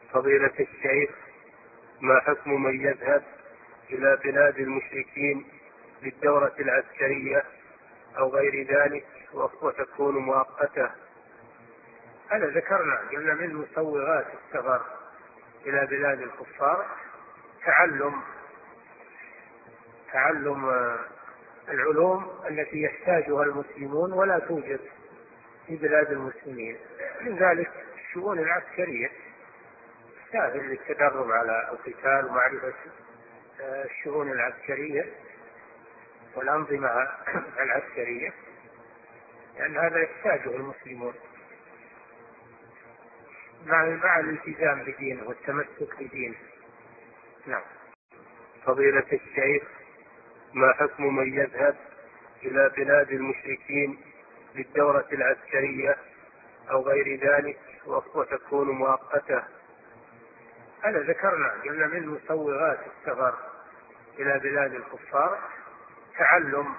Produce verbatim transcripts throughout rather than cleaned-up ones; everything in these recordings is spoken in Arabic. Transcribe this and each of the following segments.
فضيلة الشيخ، ما حكم من يذهب إلى بلاد المشركين للدورة العسكرية أو غير ذلك وتكون مؤقتة؟ هذا ذكرنا قلنا من مسوغات السفر إلى بلاد الكفار تعلم تعلم العلوم التي يحتاجها المسلمون ولا توجد في بلاد المسلمين، من ذلك الشؤون العسكرية، سهل للتدرب على القتال ومعرفة الشؤون العسكرية والأنظمة العسكرية، لأن هذا يحتاجه المسلمون مع مع الالتزام بدينه والتمسك بدينه. نعم. فضيلة الشيخ، ما حكم من يذهب إلى بلاد المشركين للدورة العسكرية أو غير ذلك وتكون مؤقتة؟ هذا ذكرنا قلنا من مسوغات السفر إلى بلاد الكفار تعلم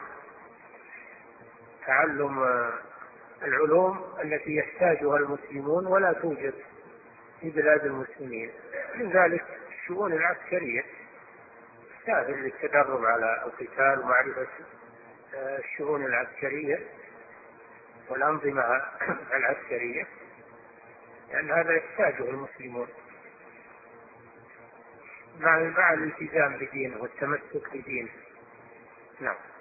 تعلم العلوم التي يحتاجها المسلمون ولا توجد في بلاد المسلمين، من ذلك الشؤون العسكرية، سهل للتدرب على القتال ومعرفة الشؤون العسكرية والأنظمة العسكرية، لأن هذا يحتاجه المسلمون مع مع الالتزام بدينه والتمسك بدينه. نعم.